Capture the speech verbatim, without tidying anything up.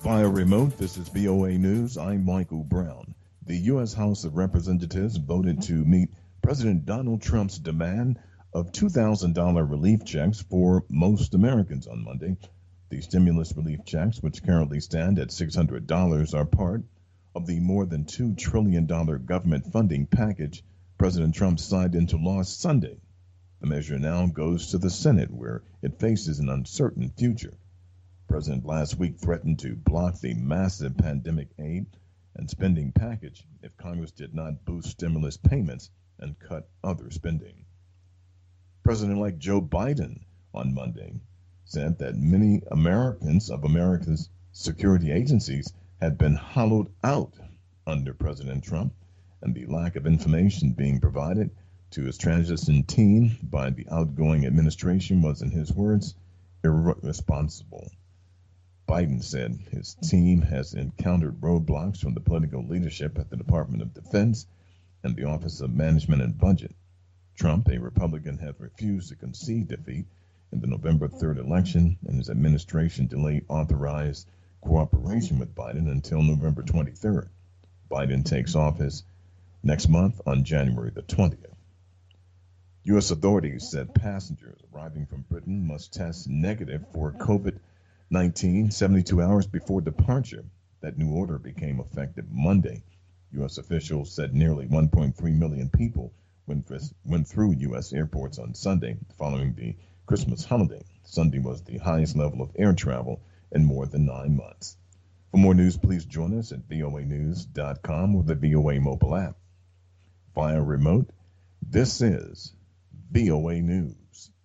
Via remote, this is V O A News. I'm Michael Brown. The U S. House of Representatives voted to meet President Donald Trump's demand of two thousand dollars relief checks for most Americans on Monday. The stimulus relief checks, which currently stand at six hundred dollars, are part of the more than two trillion dollars government funding package President Trump signed into law Sunday. The measure now goes to the Senate, where it faces an uncertain future. The President last week threatened to block the massive pandemic aid and spending package if Congress did not boost stimulus payments and cut other spending. President-elect Joe Biden on Monday said that many Americans of America's security agencies had been hollowed out under President Trump, and the lack of information being provided to his transition team by the outgoing administration was, in his words, irresponsible. Biden said his team has encountered roadblocks from the political leadership at the Department of Defense and the Office of Management and Budget. Trump, a Republican, has refused to concede defeat in the November third election, and his administration delayed authorized cooperation with Biden until November twenty-third. Biden takes office next month on January the twentieth. U S authorities said passengers arriving from Britain must test negative for COVID nineteen seventy-two hours before departure. That new order became effective Monday. U S officials said nearly one point three million people went, went through U S airports on Sunday following the Christmas holiday. Sunday was the highest level of air travel in more than nine months. For more news, please join us at V O A news dot com or the V O A mobile app. Via remote, this is V O A News.